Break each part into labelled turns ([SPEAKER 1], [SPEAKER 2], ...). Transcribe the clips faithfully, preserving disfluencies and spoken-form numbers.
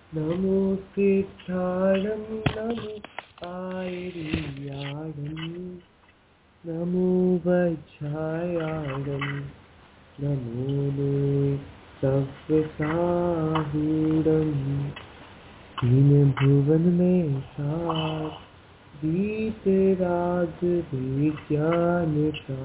[SPEAKER 1] Namo Siddharam Namo Airiyadam Namo Vajrayadam Namo Loe Satvasahudam तीन भुवन में सात बीते राज विज्ञान का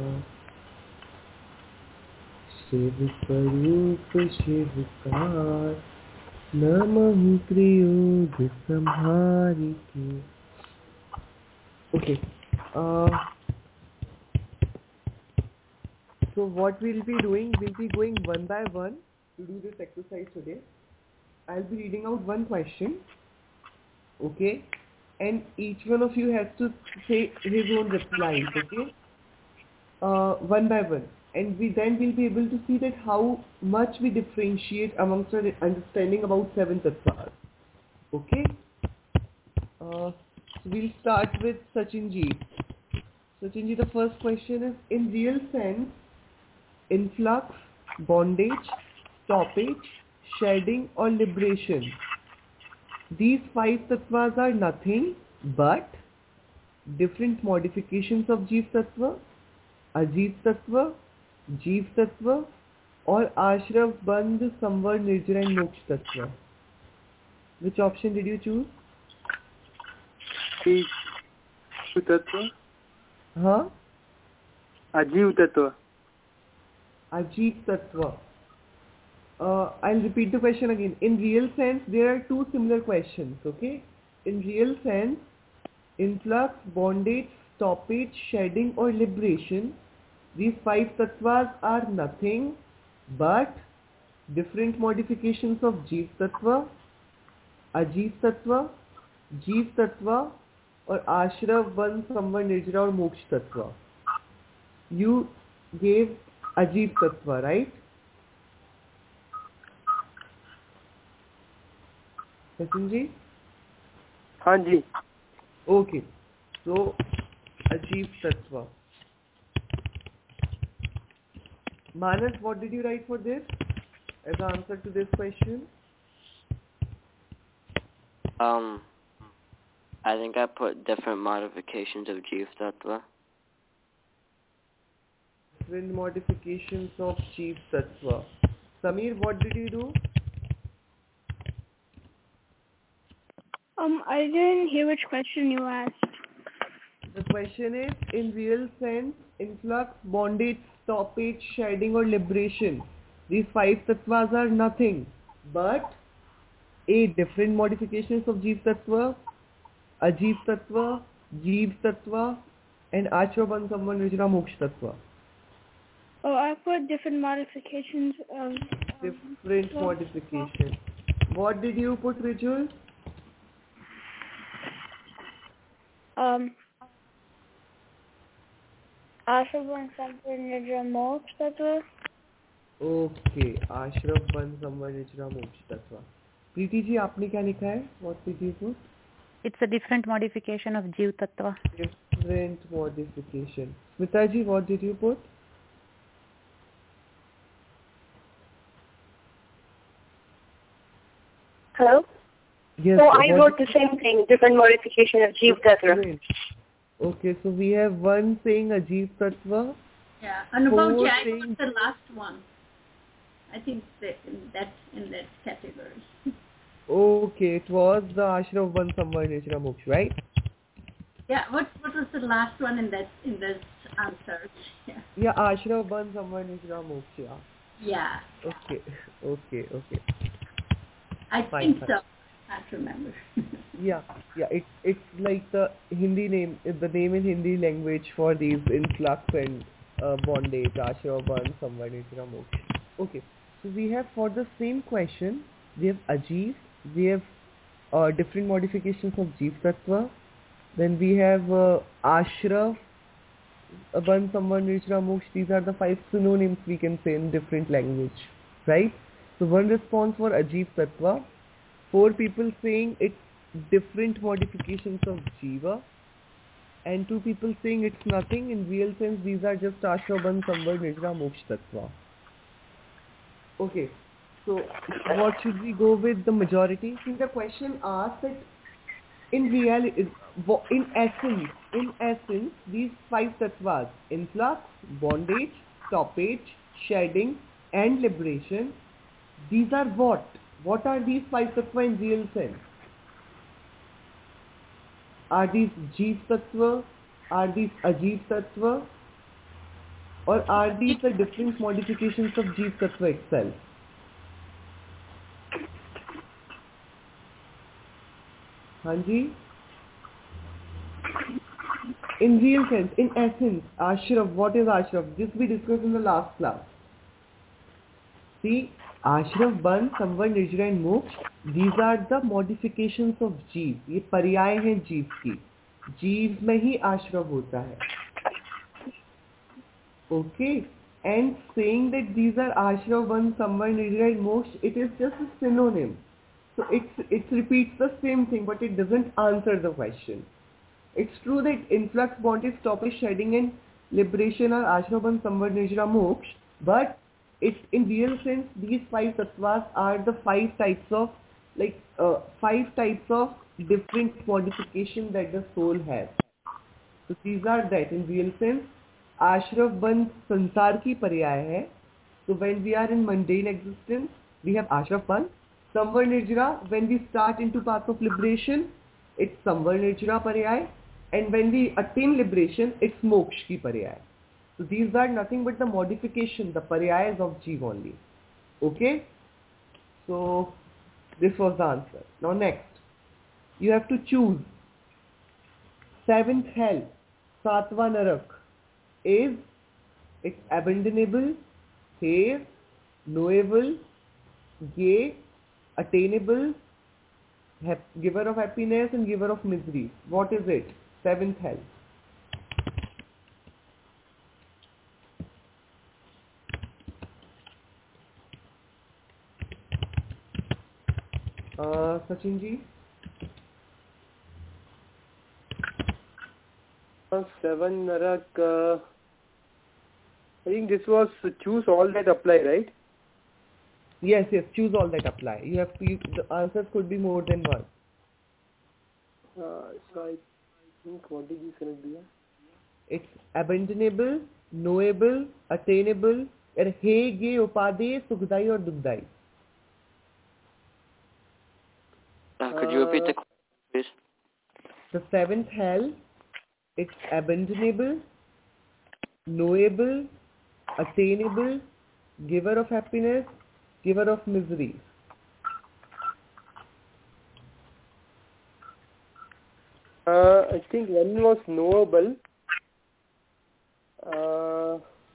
[SPEAKER 1] शिव स्वरूप शिवकार नमः क्रियोग संहारी के. Okay. Uh, so what we'll be doing, we'll be going one by one to do this exercise today. I'll be reading out one question, okay, and each one of you has to say his own replies, okay, uh, one by one, and we then will be able to see that how much we differentiate amongst our understanding about seven tattvas, okay. Uh, so we'll start with Sachinji. Sachinji, the first question is, in real sense, influx, bondage, stoppage, shedding or liberation, these five tattvas are nothing but different modifications of Jeev Tattva, Ajeev Tattva, Jeev Tattva or Ashrav, Bandh, Samvar, Nirjara and Moksha Tattva. Which option did you choose?
[SPEAKER 2] Ajeev Tattva.
[SPEAKER 1] Huh?
[SPEAKER 2] Ajeev Tattva.
[SPEAKER 1] Ajeev Tattva. Uh, I'll repeat the question again. In real sense, there are two similar questions, okay? In real sense, influx, bondage, stoppage, shedding or liberation, these five tattvas are nothing but different modifications of Jeev Tattva, Ajeev Tattva, Jeev Tattva or Ashrav, Bandh, Samvar, Nirjara or Moksha Tattva. You gave Ajeev Tattva, right? Sachinji?
[SPEAKER 2] हाँ जी.
[SPEAKER 1] Okay. So, Ajeev Tattva. Manas, what did you write for this as an answer to this question?
[SPEAKER 3] Um, I think I put different modifications of Jeev Tattva.
[SPEAKER 1] Different modifications of Jeev Tattva. Samir, what did you do?
[SPEAKER 4] Um, I didn't hear which question you asked.
[SPEAKER 1] The question is, in real sense, influx, bondage, stoppage, shedding or liberation, these five tattvas are nothing but A. Different modifications of Jeev Tattva, Ajeev Tattva, Jeev Tattva and Ashrav, Bandh, Samvar, Nirjara, Moksha Tattva.
[SPEAKER 4] Oh, I put different modifications of...
[SPEAKER 1] Different
[SPEAKER 4] um,
[SPEAKER 1] modifications. What did you put, Rijul?
[SPEAKER 4] Um, Ashrav, Samvar, Nirjara, Moksha Tattva.
[SPEAKER 1] Okay, Ashrav, Bandh, Samvar, Nirjara, Moksha Tattva. Preeti ji, आपने क्या लिखा है? What did you put?
[SPEAKER 5] It's a different modification of Jeev Tattva.
[SPEAKER 1] Different modification. Smita ji, what did you put?
[SPEAKER 6] Hello?
[SPEAKER 1] Yes.
[SPEAKER 6] So I
[SPEAKER 1] what
[SPEAKER 6] wrote the same thing, different modification of Jeev Tattva.
[SPEAKER 1] Great. Okay, so we have one saying Ajeev Tattva.
[SPEAKER 7] Yeah, Anubhav ji,
[SPEAKER 1] Four
[SPEAKER 7] I
[SPEAKER 1] saying-
[SPEAKER 7] put the last one. I think that that's in that category.
[SPEAKER 1] Okay, it was the Ashrav, Bandh, Samvar, Nirjara, Moksha, right?
[SPEAKER 7] Yeah, what what was the last one in that in this answer? Yeah.
[SPEAKER 1] Yeah, Ashrav, Bandh, Samvar, Nirjara, Moksha.
[SPEAKER 7] Yeah.
[SPEAKER 1] Okay, okay, okay.
[SPEAKER 7] I
[SPEAKER 1] Fine,
[SPEAKER 7] think
[SPEAKER 1] fine.
[SPEAKER 7] so. I can't remember.
[SPEAKER 1] Yeah, yeah, it, it's like the Hindi name, the name in Hindi language for these influx and uh, bondage, Ashrav, Bandh, Samvar, Nirjara, Moksha. Okay, so we have for the same question, we have Ajeev, we have uh, different modifications of Jeev Tattva, then we have uh, Ashrav, uh, Bandh, Samvar, Nirjara, Moksha. These are the five synonyms we can say in different language, right? So one response for Ajeev Tattva, four people saying it's different modifications of Jiva, and two people saying it's nothing. In real sense, these are just Ashrav, Bandh, Samvar, Nirjara, Moksha Tattva. Okay, So what should we go with, the majority? See, the question asks that in reality, in essence, in essence, these five tattvas, influx, bondage, stoppage, shedding, and liberation, these are what? What are these five tattva in real sense? Are these Jeev tattva? Are these Ajeev tattva? Or are these the different modifications of Jeev tattva itself? Hanji? In real sense, in essence, Ashraf, what is Ashraf? This we discussed in the last class. See, Ashraf, Ban, Samvar, Nirjara and Moksha, these are the modifications of Jeev. ये पर्याय हैं जीव की. जीव में ही आश्रव होता है. Okay? And saying that these are Ashrav, Ban, Samvar, Nirjara and Moksha, it is just a synonym. So it's, it repeats the same thing, but it doesn't answer the question. It's true that influx, bondage, stoppage, shedding and liberation are Ashrav, Ban, Samvar, Nirjara, Moksha, but it, in real sense, these five tattvas are the five types of, like, uh, five types of different modification that the soul has. So these are that, in real sense, Ashraf, Ban, Sansar ki paryay hai. So when we are in mundane existence, we have Ashraf, Ban. Samvar, Nirjara, when we start into path of liberation, it's Samvar, Nirjara paryay. And when we attain liberation, it's Moksha ki paryay. So these are nothing but the modification, the paryayas of Jeev only. Okay? So this was the answer. Now next, you have to choose seventh hell, Satva Narak. Is it's abandonable, hair, knowable, gay, attainable, hap- giver of happiness and giver of misery. What is it? Seventh hell. Uh, Sachin ji?
[SPEAKER 2] Uh, seven Narak. Uh, I think this was choose all that apply, right?
[SPEAKER 1] Yes, yes, choose all that apply. You have to, you, the answers could be more than one.
[SPEAKER 2] Uh, so I think what did you select here?
[SPEAKER 1] It's abandonable, knowable, attainable, and he, ge, upade, sukhdai or dukhdai.
[SPEAKER 3] Uh, could you repeat the question, please?
[SPEAKER 1] The seventh hell, it's abandonable, knowable, attainable, giver of happiness, giver of misery.
[SPEAKER 2] Uh, I think one was knowable. Uh,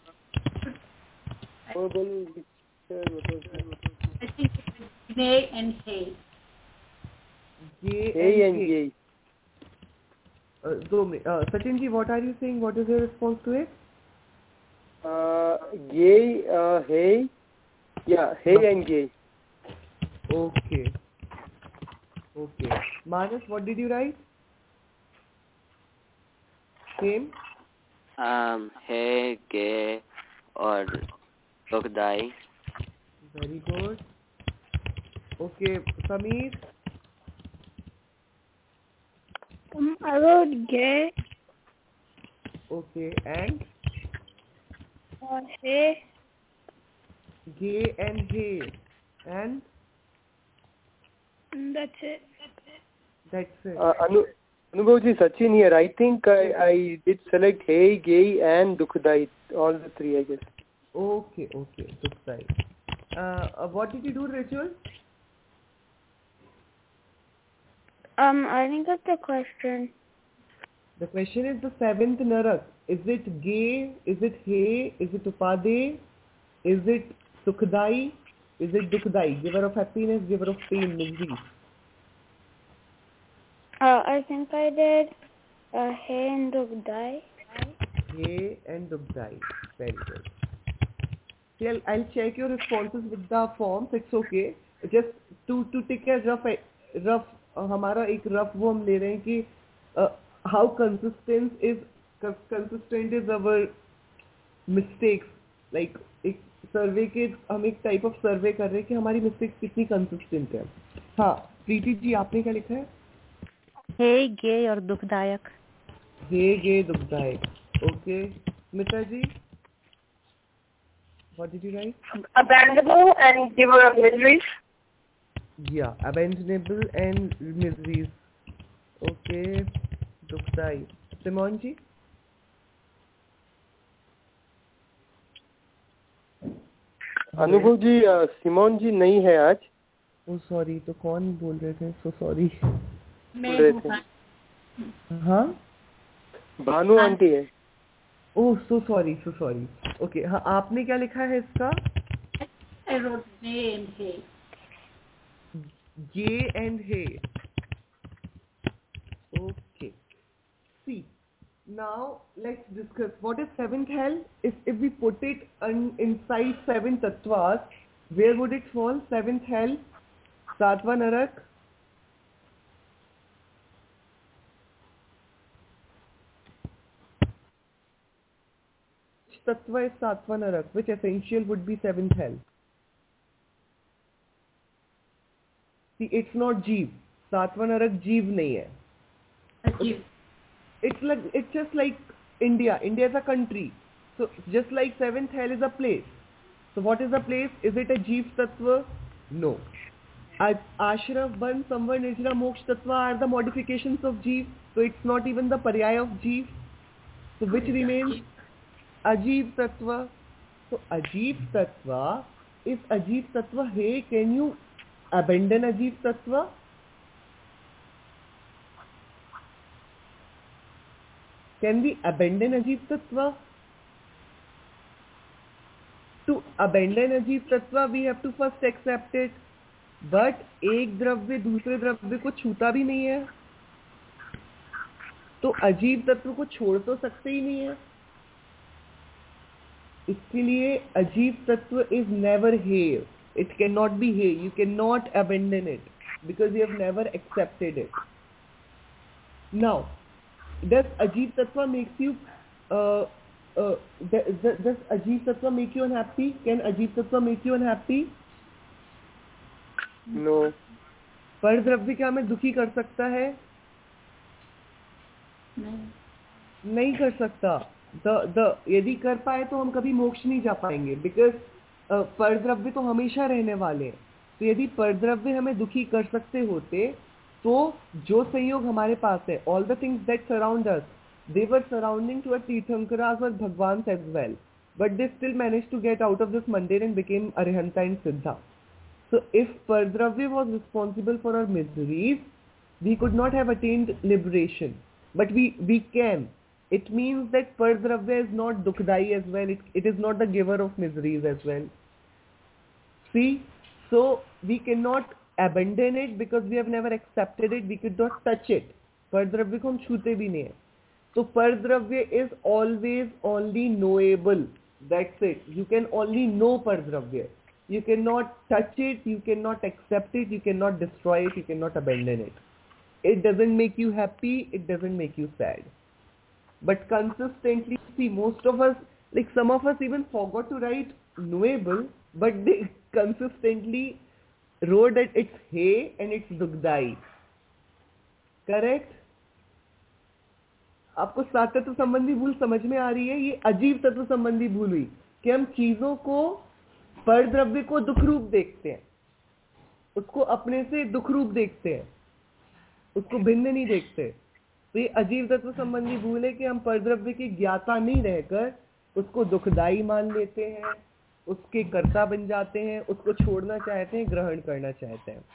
[SPEAKER 2] knowable. Which, uh, what was that?
[SPEAKER 7] I think it's Gnay and Hay.
[SPEAKER 1] Gay
[SPEAKER 2] Hey
[SPEAKER 1] and
[SPEAKER 2] and
[SPEAKER 1] gay.
[SPEAKER 2] gay.
[SPEAKER 1] Uh, so, uh, Sachin ji, what are you saying? What is your response to it?
[SPEAKER 2] Uh, gay, uh, hey. Yeah, hey and gay.
[SPEAKER 1] Okay. Okay. Manas, what did you write? Same?
[SPEAKER 3] Um, hey, gay, or dukhdai.
[SPEAKER 1] Very good. Okay, Sameer?
[SPEAKER 4] Um, I wrote gay
[SPEAKER 1] Okay, and?
[SPEAKER 4] or hay.
[SPEAKER 1] Gay and hay. And?
[SPEAKER 4] And that's it.
[SPEAKER 1] That's it.
[SPEAKER 2] Uh, Anu, Anubhavji, Sachin here. I think I, I did select hey, gay and dukhdai. All the three, I guess.
[SPEAKER 1] Okay, okay. Dukhdai. Uh, uh, what did you do, Rachel?
[SPEAKER 4] Um, I didn't get the question.
[SPEAKER 1] The question is the seventh narak. Is it gay? Is it hay? Is it upade? Is it sukhdai? Is it dukhdai? Giver of happiness, giver of pain, misery.
[SPEAKER 4] Uh, I think I did uh, hay and dukhdai.
[SPEAKER 1] Hay and dukhdai. Very good. See, I'll, I'll check your responses with the forms. It's okay. Just to to take a rough rough uh, हमारा एक rough वो हम ले रहे हैं कि uh, how consistent is consistent is our mistakes. Like एक सर्वे के हम एक टाइप ऑफ सर्वे कर रहे हैं कि हमारी मिस्टेक्स कितनी कंसिस्टेंट है. हाँ प्रीति जी आपने क्या लिखा है?
[SPEAKER 5] हे गे और दुखदायक.
[SPEAKER 1] हे गे दुखदायक. Okay Smita ji what did you write?
[SPEAKER 6] Abandonable and giver of miseries.
[SPEAKER 1] Yeah, abandonable and miseries. Okay, दुखदाई. सिमोन जी?
[SPEAKER 2] अनुभव जी सिमोन जी नहीं है आज.
[SPEAKER 1] ओ सॉरी, तो कौन बोल रहे थे? So sorry.
[SPEAKER 7] मैं
[SPEAKER 2] रहे
[SPEAKER 7] हूँ.
[SPEAKER 1] हाँ
[SPEAKER 2] भानु आंटी है.
[SPEAKER 1] Oh so sorry so sorry. Okay हाँ आपने क्या लिखा है इसका?
[SPEAKER 7] I wrote J and Hay.
[SPEAKER 1] J and hay. Okay. See, now let's discuss what is seventh hell. If if we put it un, inside seven tattvas, where would it fall? Seventh hell, Satva Narak. Which tattva is Satva Narak? Which essential would be seventh hell? See, it's not Jeev. Satva Narak Jeev nahi hai.
[SPEAKER 7] Achieve.
[SPEAKER 1] It's like it's just like India. India is a country. So just like seventh hell is a place. So what is a place? Is it a Jeev Tattva? No. Ashraf, Ban, Samvar, Nirjana, Moksha Tattva are the modifications of Jeev. So it's not even the Paryaya of Jeev. So which remains? Ajeev Tattva. So Ajeev Tattva is Ajeev Tattva. Hey, can you abandon Ajeev Tattva? Can we abandon Ajeev Tattva? To abandon Ajeev Tattva, we have to first accept it. But एक द्रव्य दूसरे द्रव्य को छूता भी नहीं है, तो अजीब तत्व को छोड़ तो सकते ही नहीं है. इसके लिए अजीब तत्व is never here. It cannot be here. You cannot abandon it because you have never accepted it. Now, does Ajeev Tattva makes you uh, uh, does, does Ajeev Tattva make you unhappy? Can Ajeev Tattva make you unhappy?
[SPEAKER 2] No.
[SPEAKER 1] पर द्रव्य क्या हमें दुखी कर सकता है?
[SPEAKER 7] नहीं.
[SPEAKER 1] नहीं कर सकता. द द यदि कर पाए तो हम कभी मोक्ष नहीं जा पाएंगे, बिकॉज पर द्रव्य तो हमेशा रहने वाले हैं. तो यदि पर द्रव्य हमें दुखी कर सकते होते तो जो संयोग हमारे पास है, all the things that surround us, they were surrounding to a Tirthankaras और Bhagwan as well, but they still manage to get out of this मंडेर and became Arihanta and Siddha. So if Pardravya was responsible for our miseries, we could not have attained liberation. But we, we can. It means that Pardravya is not Dukhdai as well. It, it is not the giver of miseries as well. See? So we cannot abandon it because we have never accepted it. We could not touch it. Pardravya ko hum chhute bhi nahi hai. So Pardravya is always only knowable. That's it. You can only know Pardravya. You cannot touch it, you cannot accept it, you cannot destroy it, you cannot abandon it. It doesn't make you happy, it doesn't make you sad. But consistently, see, most of us, like some of us even forgot to write knowable, but they consistently wrote that it's hey and it's dukhdai. Correct? आपको सात तत्व संबंधी भूल समझ में आ रही है? ये अजीब तत्व संबंधी भूल हुई कि हम चीजों को, पर द्रव्य को दुख रूप देखते हैं, उसको अपने से दुख रूप देखते हैं, उसको भिन्न नहीं देखते. तो ये अजीब तत्व संबंधी भूल है कि हम पर द्रव्य की ज्ञाता नहीं रहकर उसको दुखदाई मान लेते हैं, उसके कर्ता बन जाते हैं, उसको छोड़ना चाहते हैं, ग्रहण करना चाहते हैं.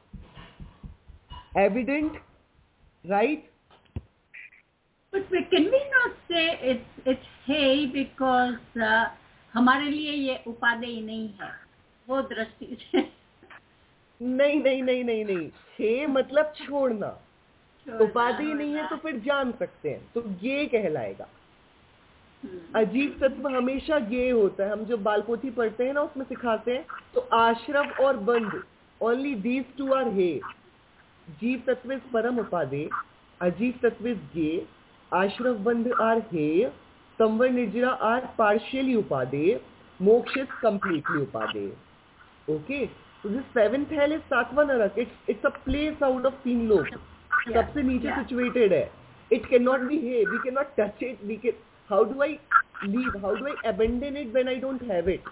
[SPEAKER 1] Evident, right?
[SPEAKER 7] But we, can we not say it's it's hey because uh, हमारे लिए ये उपादेय नहीं है, वो दृष्टि से?
[SPEAKER 1] नहीं नहीं नहीं नहीं नहीं. हे मतलब छोड़ना. उपादेय नहीं है तो फिर जान सकते हैं, तो ये कहलाएगा. अजीब तत्व हमेशा ये होता है. हम जो बालपोथी पढ़ते हैं ना, उसमें सिखाते हैं, तो आश्रव और बंध, ओनली दीज टू आर हे. जीव तत्व इज परम उपादेय, अजीब तत्व इज ये, आश्रव बंध आर हे, संवर निर्जरा are partially upadey, Moksha is completely upadey. Okay, so this seventh hell is Satva Narak. It's it's a place out of तीन लोग. सबसे नीचे situated है. It cannot be hey. We cannot touch it. We can. How do I leave? How do I abandon it when I don't have it?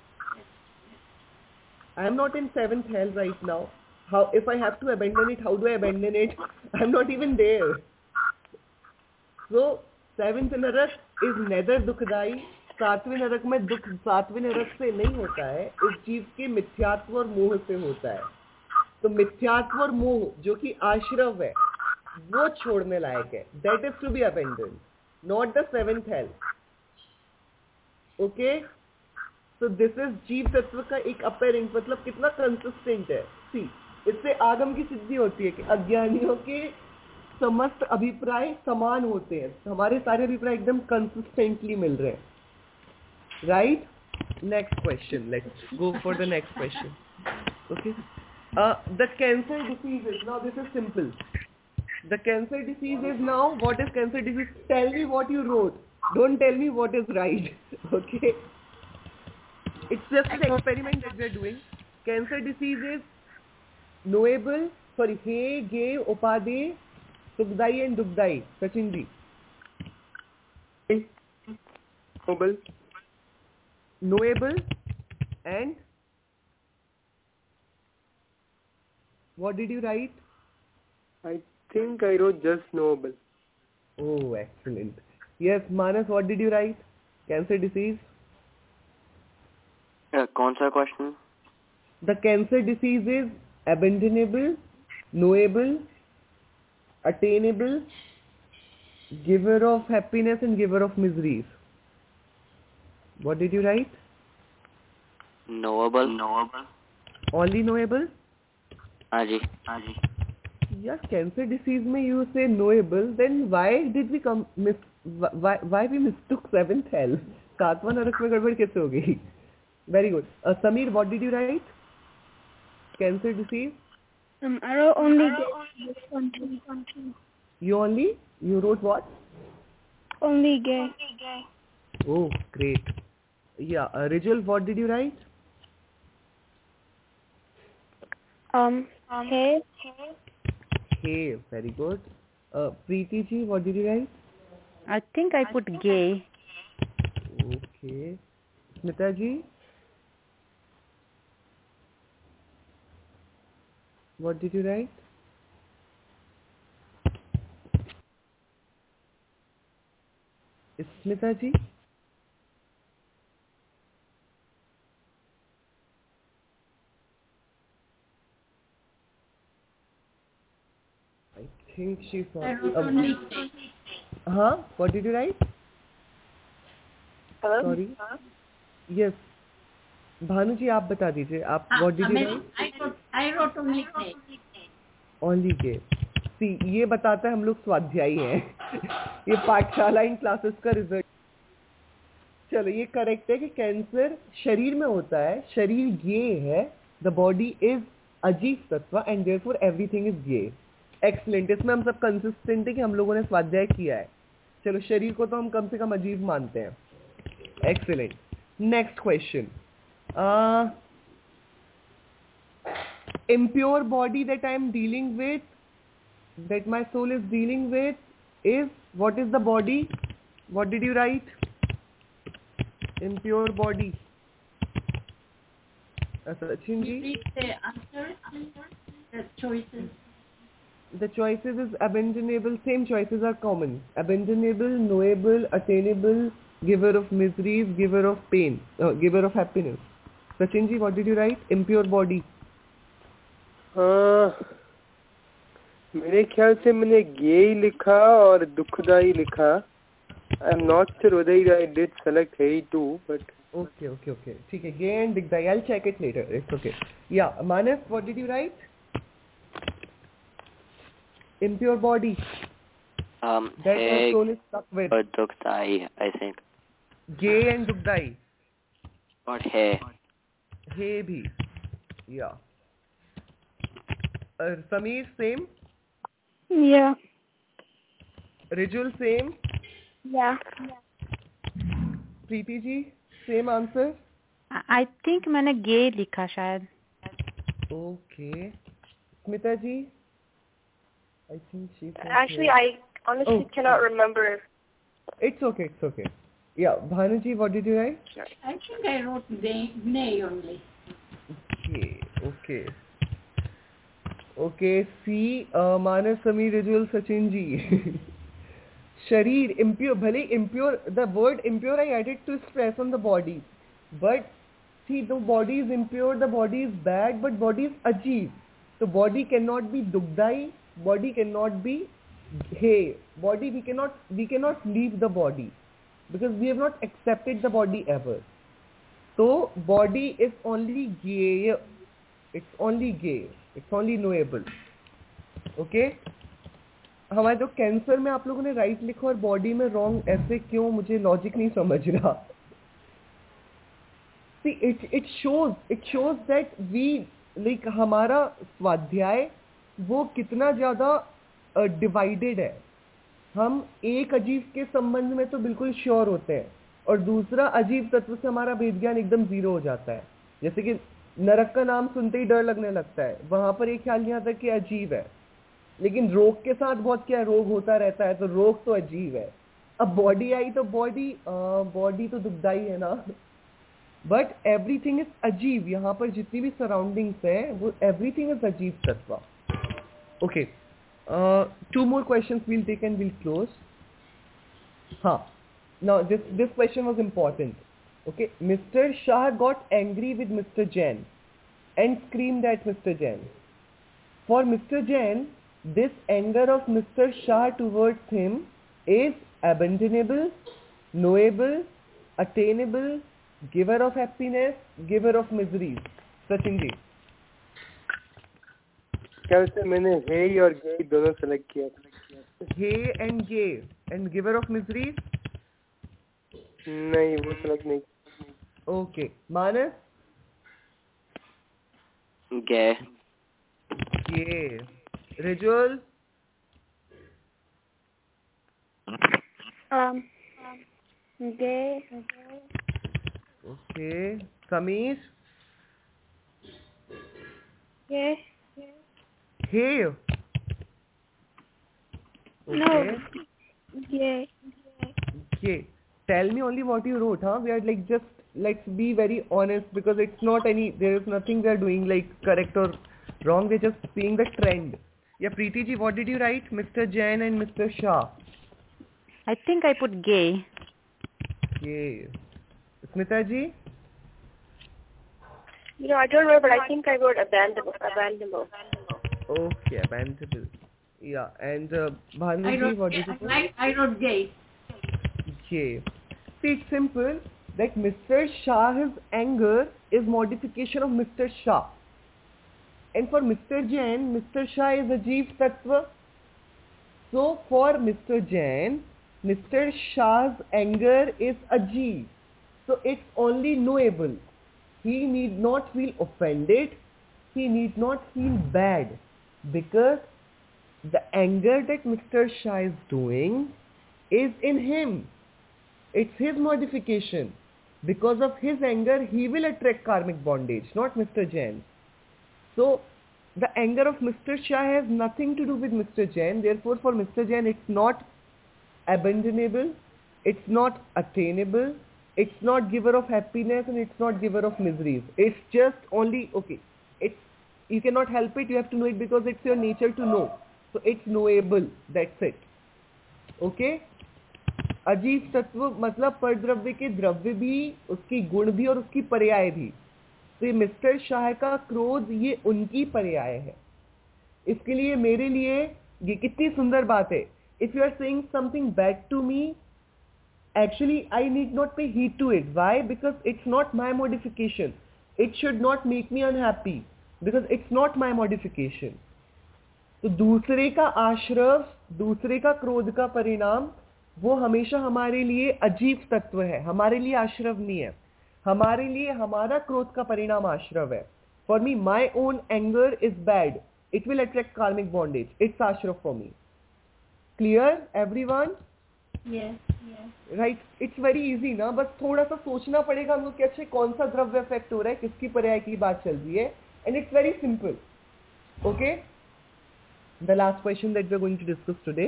[SPEAKER 1] I am not in seventh hell right now. How if I have to abandon it? How do I abandon it? I am not even there. So seventh narak is neither दुखदाई. सातवें नरक में दुख सातवें नरक से नहीं होता है, इस जीव के मिथ्यात्व और मोह से होता है. तो मिथ्यात्व और मोह जो कि आश्रव है वो छोड़ने लायक है. That is to be abandon, not the seventh हेल. Okay, so this is jiva tattva का एक अपेरेंट, मतलब कितना कंसिस्टेंट है. सी, इससे आगम की सिद्धि होती है कि अज्ञानियों के समस्त अभिप्राय समान होते हैं. हमारे सारे अभिप्राय एकदम कंसिस्टेंटली मिल रहे हैं. Right? Next question. Let's go for the next question. Okay. Uh, the cancer diseases. Now this is simple. The cancer diseases now. What is cancer disease? Tell me what you wrote. Don't tell me what is right. Okay. It's just an experiment that we are doing. Cancer diseases knowable. Sorry. He, Ge, Upade, Sukhdai and Dukhdai. Sachin ji.
[SPEAKER 2] Knowable.
[SPEAKER 1] Knowable and what did you write?
[SPEAKER 2] I think I wrote just knowable.
[SPEAKER 1] Oh, excellent. Yes, Manas, what did you write? Cancer disease?
[SPEAKER 3] Uh, कौन सा question?
[SPEAKER 1] The cancer disease is abandonable, knowable, attainable, giver of happiness and giver of miseries. What did you write?
[SPEAKER 3] Knowable. Knowable.
[SPEAKER 1] Only knowable?
[SPEAKER 3] हाँ जी. हाँ जी.
[SPEAKER 1] Yeah, cancer disease में you say knowable, then why did we come miss why why we mistook seventh hell? सातवां नरक में गड़बड़ कैसे हो गई? Very good. Uh, Sameer, what did you write? Cancer disease?
[SPEAKER 4] Um, I wrote only gay. Continue.
[SPEAKER 1] You only? You wrote what?
[SPEAKER 4] Only gay.
[SPEAKER 1] Oh, great. Yeah, uh, Rijal, what did you write?
[SPEAKER 4] Um, hey.
[SPEAKER 1] Hey, very good. Uh, Preeti ji, what did you write?
[SPEAKER 5] I think I put gay.
[SPEAKER 1] Okay. Smita ji? What did you write? Smita ji? I think she's not.
[SPEAKER 7] I wrote
[SPEAKER 1] um,
[SPEAKER 7] only gay.
[SPEAKER 1] Huh? What did you write?
[SPEAKER 6] Hello?
[SPEAKER 1] Sorry. Yes. Bhanu जी आप बता दीजिए आप
[SPEAKER 7] हाँ,
[SPEAKER 1] what did you
[SPEAKER 7] मैं-
[SPEAKER 1] write?
[SPEAKER 7] I wrote I wrote only gay.
[SPEAKER 1] Only gay. See, ये बताता है हम लोग स्वाध्यायी हैं. ये पाठशाला इन क्लासेस का रिजल्ट. चलो ये करेक्ट है कि कैंसर शरीर में होता है, शरीर ये है, the body is ajiva tattva and therefore everything is ये. एक्सलेंट. इसमें हम सब कंसिस्टेंट है कि हम लोगों ने स्वाध्याय किया है. चलो शरीर को तो हम कम से कम अजीब मानते हैं. Excellent. Next question. impure body that I am dealing with, that my soul is dealing with, is what is the body? What did you write? Impure body. Uh, Sachin ji?
[SPEAKER 7] Read the answers, the choices.
[SPEAKER 1] The choices is abandonable. Same choices are common. Abandonable, knowable, attainable, giver of miseries, giver of pain, uh, giver of happiness. Sachin ji, what did you write? Impure body.
[SPEAKER 2] हाँ, मेरे ख्याल से मैंने गे लिखा और दुखदाई लिखा. I am not sure whether I did select हे too, but
[SPEAKER 1] Okay, okay, okay. ठीक है. Gay and Digdai. I'll check it later. It's okay. Yeah, Manas, what did you write? Impure body.
[SPEAKER 3] Um,
[SPEAKER 1] That my
[SPEAKER 3] Hey,
[SPEAKER 1] soul is stuck with.
[SPEAKER 3] or Dukhdai, I think.
[SPEAKER 1] Gay and Digdai.
[SPEAKER 3] Or Hey.
[SPEAKER 1] Hey bhi. Yeah. Uh, Sameer, same.
[SPEAKER 4] Yeah.
[SPEAKER 1] Rijul, same.
[SPEAKER 4] Yeah.
[SPEAKER 1] Preeti ji, same answer.
[SPEAKER 5] I think मैंने गे लिखा शायद.
[SPEAKER 1] Okay. Smita ji? I think she said
[SPEAKER 6] Actually,
[SPEAKER 1] yes.
[SPEAKER 6] I honestly
[SPEAKER 1] Oh.
[SPEAKER 6] cannot remember.
[SPEAKER 1] It's okay, it's okay. Yeah, Bhanu ji, what did you write?
[SPEAKER 7] I think I wrote nay, nay only.
[SPEAKER 1] Okay, okay. Okay, see, uh, Manas, Samir, Rijul, Sachin ji. Sharir, impure, bhale impure, the word impure I added to stress on the body. But, see, the body is impure, the body is bad, but body is ajeeb. So body cannot be dugdai, body cannot be hey, body we cannot, we cannot leave the body. Because we have not accepted the body ever. So, body is only gay. It's only gay. It's only knowable. Okay? हमारे जो cancer में आप लोगों ने right लिखा और body में wrong, ऐसे क्यों? मुझे लॉजिक नहीं समझ रहा. See, it it shows it shows that we like हमारा स्वाध्याय वो कितना ज़्यादा डिवाइडेड है. हम एक अजीब के संबंध में तो बिल्कुल श्योर होते हैं और दूसरा अजीब तत्व से हमारा भेद ज्ञान एकदम जीरो हो जाता है. जैसे कि नरक का नाम सुनते ही डर लगने लगता है, वहां पर एक ख्याल नहीं आता कि अजीब है. लेकिन रोग के साथ बहुत क्या रोग होता रहता है, तो रोग तो अजीब है. अब बॉडी आई तो बॉडी बॉडी तो दुखदाई है ना. बट एवरीथिंग इज अजीब. यहाँ पर जितनी भी सराउंडिंग्स है वो एवरीथिंग इज अजीब तत्व. Okay, two more questions we'll take and we'll close. Huh. Now this this question was important. Okay, Mister Shah got angry with Mister Jain and screamed at Mister Jain. For Mister Jain, this anger of Mister Shah towards him is abandonable, knowable, attainable, giver of happiness, giver of miseries. Sachin ji.
[SPEAKER 2] क्या से मैंने हे और गे दोनों select किया.
[SPEAKER 1] Hey and गे and giver of miseries.
[SPEAKER 2] नहीं, वो select नहीं.
[SPEAKER 1] ओके, मानस.
[SPEAKER 3] गे.
[SPEAKER 1] गे. रिजुअल.
[SPEAKER 4] Um, गे.
[SPEAKER 1] ओके, समीर.
[SPEAKER 4] गे.
[SPEAKER 1] हे.
[SPEAKER 4] No.
[SPEAKER 1] Okay.
[SPEAKER 4] गे.
[SPEAKER 1] Okay. Tell me only what you wrote, huh? We are like just let's be very honest because it's not any. There is nothing we are doing like correct or wrong. We're just seeing the trend. Yeah, Preeti ji, what did you write? Mister Jain and Mister Shah.
[SPEAKER 5] I think I put gay.
[SPEAKER 1] Okay. Smita ji.
[SPEAKER 6] You know, I don't remember. I think I wrote abandonable. Abandonable.
[SPEAKER 1] Okay, abandonable. Yeah, and uh, Bhanu
[SPEAKER 7] I
[SPEAKER 1] ji,
[SPEAKER 7] wrote,
[SPEAKER 1] what did you put?
[SPEAKER 7] I, I wrote gay.
[SPEAKER 1] Okay. See, it's simple that Mister Shah's anger is modification of Mister Shah. And for Mister Jain, Mister Shah is a Jeev Tattva. So for Mister Jain, Mister Shah's anger is a Jeev. So it's only knowable. He need not feel offended. He need not feel bad. Because the anger that Mister Shah is doing is in him. It's his modification. Because of his anger, he will attract karmic bondage, not Mister Jain. So, the anger of Mister Shah has nothing to do with Mister Jain. Therefore, for Mister Jain, it's not abandonable, it's not attainable, it's not giver of happiness, and it's not giver of miseries. It's just only, okay, it's, you cannot help it, you have to know it because it's your nature to know. So, it's knowable, that's it. Okay? अजीब तत्व मतलब परद्रव्य के द्रव्य भी, उसकी गुण भी और उसकी पर्याय भी. तो ये मिस्टर शाह का क्रोध ये उनकी पर्याय है. इसके लिए मेरे लिए ये कितनी सुंदर बात है. If you are saying something bad to me, actually I need not pay heed to it. Why? Because it's not my modification. It should not make me unhappy because it's not my modification. तो दूसरे का आश्रव, दूसरे का क्रोध का परिणाम वो हमेशा हमारे लिए अजीब तत्व है, हमारे लिए आश्रव नहीं है. हमारे लिए हमारा क्रोध का परिणाम आश्रव है. For me my own anger is bad, it will attract karmic bondage, it's ashrava for me. Clear everyone?
[SPEAKER 7] Yes, yes.
[SPEAKER 1] Right, it's very easy ना, बस थोड़ा सा सोचना पड़ेगा हमको कि अच्छा कौन सा द्रव्य इफेक्ट हो रहा है, किसकी पर्याय की बात चल रही है, and it's very simple. Okay, the last question that we are going to discuss today,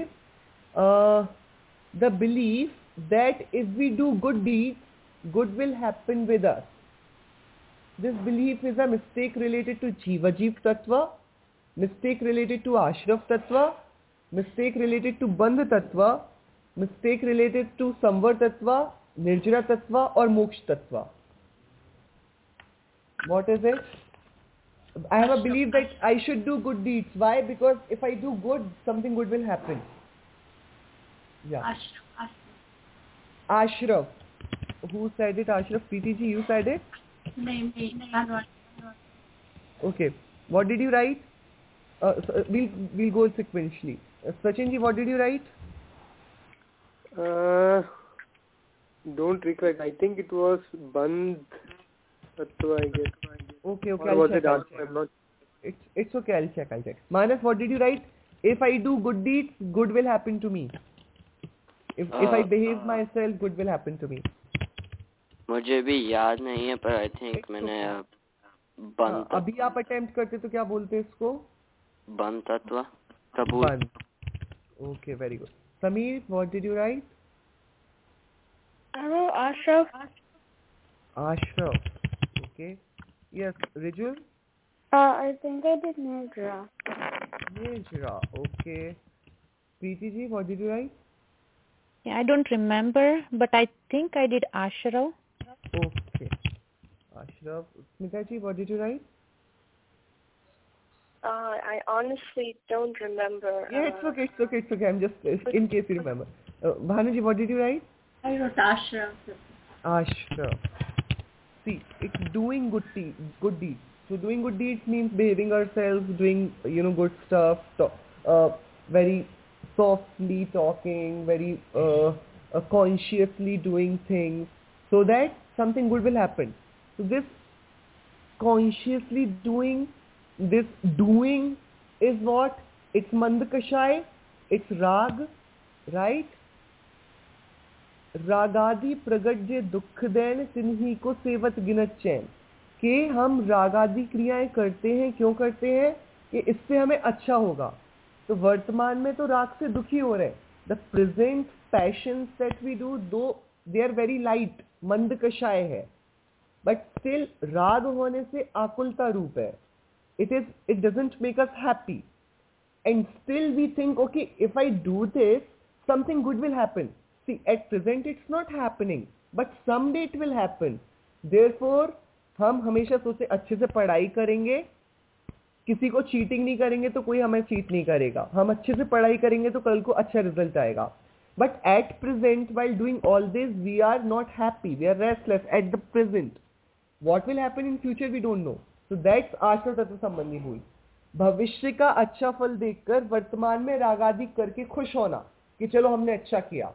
[SPEAKER 1] the belief that if we do good deeds good will happen with us. This belief is a mistake related to Jiva Jeev Tattva, mistake related to Ashraf Tattva, mistake related to Bandh Tattva, mistake related to Samvar Tattva, Nirjara Tattva or Moksha Tattva. What is it? I have a belief that I should do good deeds. Why? Because if I do good, something good will happen. Yeah.
[SPEAKER 7] Ashraf.
[SPEAKER 1] Ashraf. Who said it? Ashraf. P T G, you said it?
[SPEAKER 7] नहीं नहीं.
[SPEAKER 1] Okay. What did you write? Uh, so, uh, we'll we'll go sequentially. Uh, Sachin ji, what did you write?
[SPEAKER 2] Uh, don't recollect. I think it was Bandh Tattva, I guess.
[SPEAKER 1] Okay, okay.
[SPEAKER 2] Or
[SPEAKER 1] I'll
[SPEAKER 2] was
[SPEAKER 1] check.
[SPEAKER 2] it
[SPEAKER 1] I'll
[SPEAKER 2] Ashraf?
[SPEAKER 1] check.
[SPEAKER 2] I'm not.
[SPEAKER 1] It's it's okay. I'll check. I'll check. Manas, what did you write? If I do good deeds, good will happen to me. If
[SPEAKER 3] Uh,
[SPEAKER 1] if I behave myself, good will happen to me.
[SPEAKER 3] मुझे भी याद नहीं है, पर आई think मैंने बंद
[SPEAKER 1] हाँ, अभी आप अटेम्प्ट करते तो क्या बोलते हैं इसको?
[SPEAKER 3] बंद तत्व कबूल.
[SPEAKER 1] बंद. Okay, very good. Sameer, what did you write?
[SPEAKER 4] I wrote Ashraf.
[SPEAKER 1] Ashraf. Okay. Yes, Rijul?
[SPEAKER 4] Uh, I think I did Nirjara.
[SPEAKER 1] Nirjara. Okay. P T G, what did you write?
[SPEAKER 5] Yeah, I don't remember, but I think I did Ashraf.
[SPEAKER 1] Okay. Ashraf. Smita ji, what did you write?
[SPEAKER 6] Uh, I honestly don't remember.
[SPEAKER 1] Yeah, it's
[SPEAKER 6] uh,
[SPEAKER 1] okay, it's okay, it's okay. I'm just, in case you remember. Uh, Bhanu ji, what did you write?
[SPEAKER 7] I wrote Ashraf.
[SPEAKER 1] Ashraf. See, it's doing good, de- good deeds. So doing good deeds means behaving ourselves, doing, you know, good stuff, to- uh, very softly talking, very uh, uh, consciously doing things, so that something good will happen. So this consciously doing, this doing is what? It's Mandakashai, it's Rag, right? रागादि प्रगट जे दुख then तिन्ही को सेवत गिनत चैन, कि हम रागादि क्रियाएं करते हैं. क्यों करते हैं? कि इससे हमें अच्छा होगा. तो वर्तमान में तो राग से दुखी हो रहे हैं. The present passions that we do, though they are very light, मंद कषाय है, बट स्टिल राग होने से आकुलता रूप है. It is it doesn't make us happy, and still we think okay if I do this something good will happen. See, at present it's not happening, but someday it will happen. Therefore, हम हमेशा सोचते अच्छे से पढ़ाई करेंगे, किसी को cheating नहीं करेंगे तो कोई हमें चीट नहीं करेगा. हम अच्छे से पढ़ाई करेंगे तो कल को अच्छा रिजल्ट आएगा. But at present, while doing all this, we are not happy. We are restless at the present. What will happen in future, we don't know. So that's आश्रय तत्व संबंधी भूल. भविष्य का अच्छा फल देखकर वर्तमान में रागादि करके खुश होना कि चलो हमने अच्छा किया.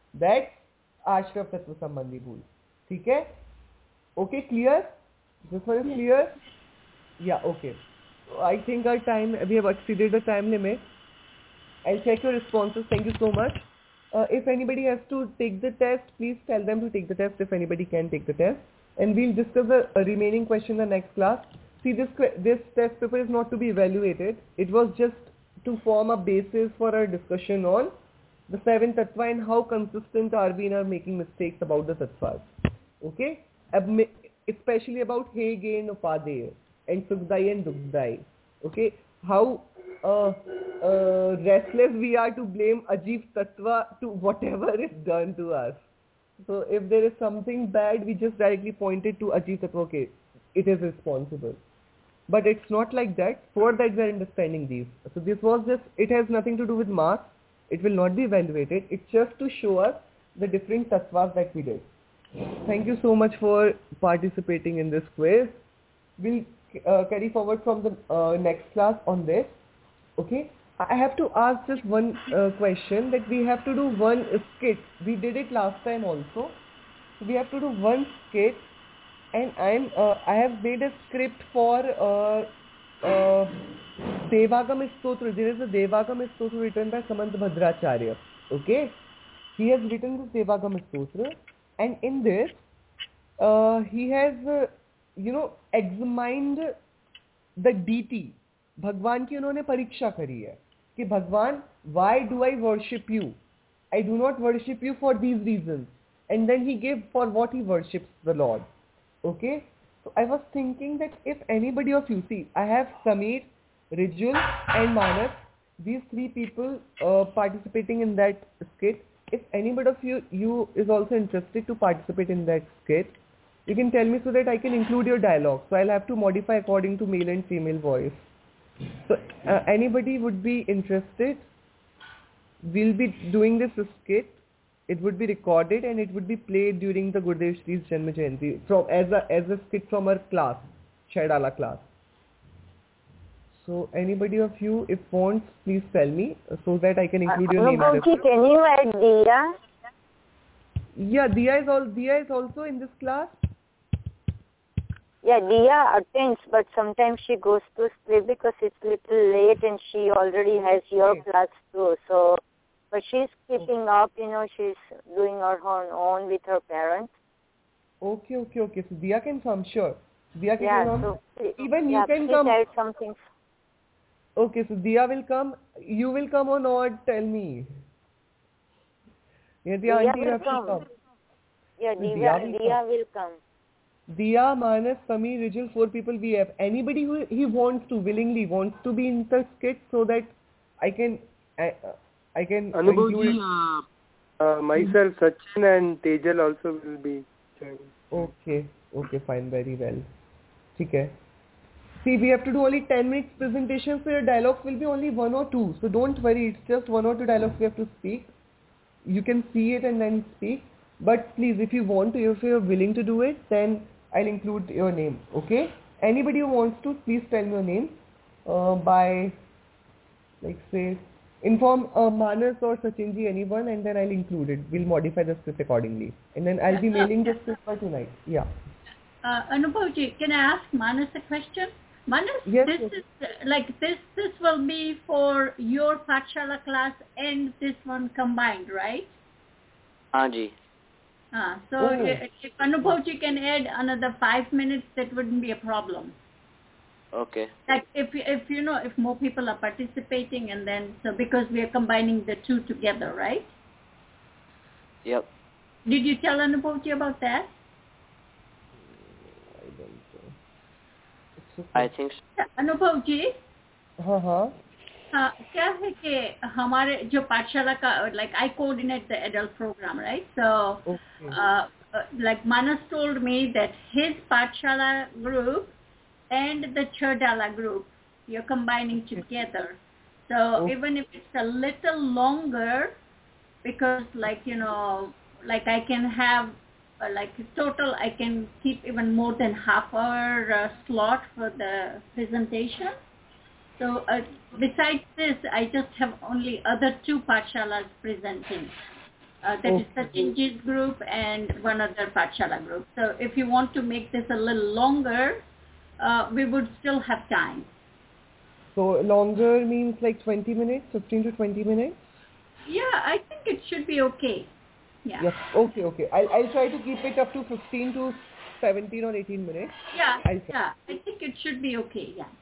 [SPEAKER 1] That's आश्रय तत्व संबंधी भूल. ठीक है? Okay, clear? This one is clear? Yeah, okay. I think our time, we have exceeded the time limit. I'll check your responses. Thank you so much. Uh, if anybody has to take the test, please tell them to take the test if anybody can take the test. And we'll discuss the uh, remaining question in the next class. See, this, this test paper is not to be evaluated. It was just to form a basis for our discussion on the seven tattva and how consistent are we in our making mistakes about the tattvas. Okay? Especially about He, Ge and Upadaya and Sukhdai and Dukhdai. Okay? How uh, uh, restless we are to blame Ajiv Tattva to whatever is done to us. So if there is something bad, we just directly point it to Ajiv Tattva. Okay, it is responsible. But it's not like that. For that we are understanding these. So this was just, it has nothing to do with marks. It will not be evaluated. It's just to show us the different tattvas that we did. Thank you so much for participating in this quiz. We'll uh, carry forward from the uh, next class on this. Okay. I have to ask just one uh, question, that we have to do one skit. We did it last time also. We have to do one skit, and I'm uh, I have made a script for uh, uh, Devagam Stotra. There is a Devagam Stotra written by Samant Bhadracharya. Okay. he has written this Devagam Stotra, and in this, uh, he has, uh, you know, examined the deity. भगवान की उन्होंने परीक्षा करी है कि भगवान, why do I worship you? I do not worship you for these reasons. And then he gave for what he worships the Lord. Okay? So I was thinking that if anybody of you, see, I have Sameer, Rijul and Manas, these three people uh, participating in that skit. If anybody of you, you is also interested to participate in that skit, you can tell me so that I can include your dialogue. So I'll have to modify according to male and female voice. So uh, anybody would be interested, we'll be doing this skit. It would be recorded and it would be played during the Gurudev Shri's Janma Jayanti from as a as a skit from our class, Shaidala class. So anybody of you, if wants, please tell me so that I can include your name.
[SPEAKER 6] Anubhavji, can you add Diya?
[SPEAKER 1] Yeah, Diya is all. Diya is also in this class.
[SPEAKER 6] Yeah, Diya attends, but sometimes she goes to sleep because it's little late and she already has your
[SPEAKER 1] Okay.
[SPEAKER 6] class too. So, but she's keeping up, you know, she's doing her own, own with her parents.
[SPEAKER 1] Okay, okay, okay. So Diya can come, sure. Diya can
[SPEAKER 6] Yeah,
[SPEAKER 1] come.
[SPEAKER 6] so please-
[SPEAKER 1] Even
[SPEAKER 6] yeah,
[SPEAKER 1] you can
[SPEAKER 6] please
[SPEAKER 1] come.
[SPEAKER 6] add something.
[SPEAKER 1] Okay, so Diya will come. You will come or not? Tell me. Yeah, the
[SPEAKER 6] Diya
[SPEAKER 1] auntie
[SPEAKER 6] will
[SPEAKER 1] have to
[SPEAKER 6] come.
[SPEAKER 1] come.
[SPEAKER 6] Yeah,
[SPEAKER 1] Diya
[SPEAKER 6] Diya,
[SPEAKER 1] will
[SPEAKER 6] Diya will come.
[SPEAKER 1] Diya, Manas, Sameer, Rijul, four people we have. Anybody who he wants to, willingly wants to be in the skit so that I can, I, I can
[SPEAKER 2] Anubhavji,
[SPEAKER 1] include.
[SPEAKER 2] uh, uh, myself, Sachin and Tejal also will be joining.
[SPEAKER 1] Okay, okay, fine, very well. Okay. See, we have to do only ten minutes presentation, so your dialogues will be only one or two. So don't worry, it's just one or two dialogues we have to speak. You can see it and then speak. But please, if you want to, if you're willing to do it, then I'll include your name, okay? Anybody who wants to, please tell me your name uh, by, like say, inform uh, Manas or Sachinji, anyone, and then I'll include it. We'll modify the script accordingly. And then I'll be mailing the script by tonight. Yeah.
[SPEAKER 7] Uh, Anubhavji, can I ask Manas a question? Manas,
[SPEAKER 1] Yes,
[SPEAKER 7] this
[SPEAKER 1] yes.
[SPEAKER 7] is uh, like this. This will be for your Pathshala class and this one combined, right?
[SPEAKER 3] Anji.
[SPEAKER 7] Uh, so
[SPEAKER 1] Oh.
[SPEAKER 7] i- if Anubhavji can add another five minutes, that wouldn't be a problem.
[SPEAKER 3] Okay.
[SPEAKER 7] Like if if you know if more people are participating, and then so because we are combining the two together, right?
[SPEAKER 3] Yep.
[SPEAKER 7] Did you tell Anubhavji about that?
[SPEAKER 1] I don't know. It's okay.
[SPEAKER 3] I think so.
[SPEAKER 7] अनुभव जी
[SPEAKER 1] हाँ हाँ
[SPEAKER 7] हाँ, क्या है कि हमारे जो पाठशाला का like I coordinate the adult program, right? So
[SPEAKER 1] Okay.
[SPEAKER 7] uh, uh, like Manas told me that his pathshala group and the Chardala group, you're combining together. So
[SPEAKER 1] Okay.
[SPEAKER 7] even if it's a little longer, because like you know like I can have uh, like total I can keep even more than half hour uh, slot for the presentation. So uh, besides this, I just have only other two pathshalas presenting. Uh, that is
[SPEAKER 1] Okay.
[SPEAKER 7] Sachinji's group and one other pathshala group. So if you want to make this a little longer, uh, we would still have time.
[SPEAKER 1] So longer means like twenty minutes, fifteen to twenty minutes?
[SPEAKER 7] Yeah, I think it should be okay. Yeah.
[SPEAKER 1] Yes. Okay, okay. I'll, I'll try to keep it up to fifteen to seventeen or eighteen minutes.
[SPEAKER 7] Yeah,
[SPEAKER 1] I'll try.
[SPEAKER 7] yeah. I think it should be okay, yeah.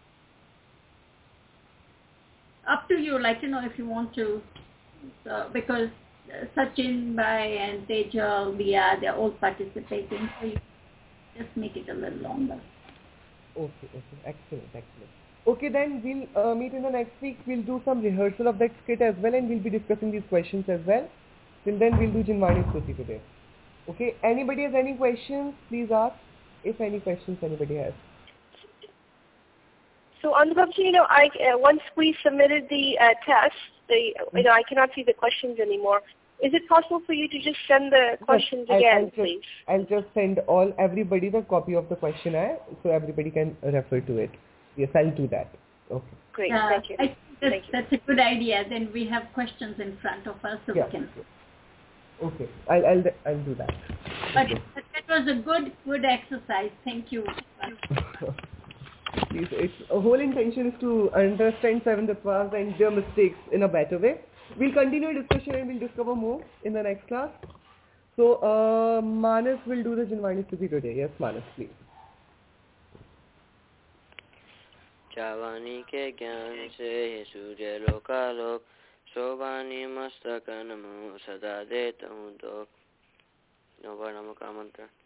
[SPEAKER 7] Up to you, like, you know, if you want to, so, because uh, Sachin, Bhai and Tejal, Diya, they're all participating, so you just make it a little longer.
[SPEAKER 1] Okay, okay. Excellent, excellent. Okay, then we'll uh, meet in the next week. We'll do some rehearsal of that skit as well, and we'll be discussing these questions as well. Till then, we'll do Jinwani Stuti today. Okay, anybody has any questions, please ask. If any questions anybody has.
[SPEAKER 6] So Anubhavji, you know, I uh, once we submitted the uh, test, the you know, I cannot see the questions anymore. Is it possible for you to just send the questions
[SPEAKER 1] I'll,
[SPEAKER 6] again,
[SPEAKER 1] I'll just,
[SPEAKER 6] please?
[SPEAKER 1] I'll just send all everybody the copy of the questionnaire so everybody can refer to it. Yes, I'll do that. Okay.
[SPEAKER 6] Great,
[SPEAKER 7] Uh,
[SPEAKER 6] thank you.
[SPEAKER 7] I think that's,
[SPEAKER 6] Thank you.
[SPEAKER 7] that's a good idea. Then we have questions in front of us, so
[SPEAKER 1] Yeah.
[SPEAKER 7] we can.
[SPEAKER 1] Okay. I'll I'll I'll do that.
[SPEAKER 7] But, but that was a good good exercise. Thank you.
[SPEAKER 1] please. It's a whole intention is to understand seven tattvas and their mistakes in a better way. We'll continue discussion and we'll discover more in the next class. So, uh, Manas will do the Janvani Stuti today. Yes, Manas, please.
[SPEAKER 3] जावानी के ज्ञान से सूर्य लोकालोक शोभानी मस्तक नमो सदा देता हूँ तो नववर्णम का मंत्र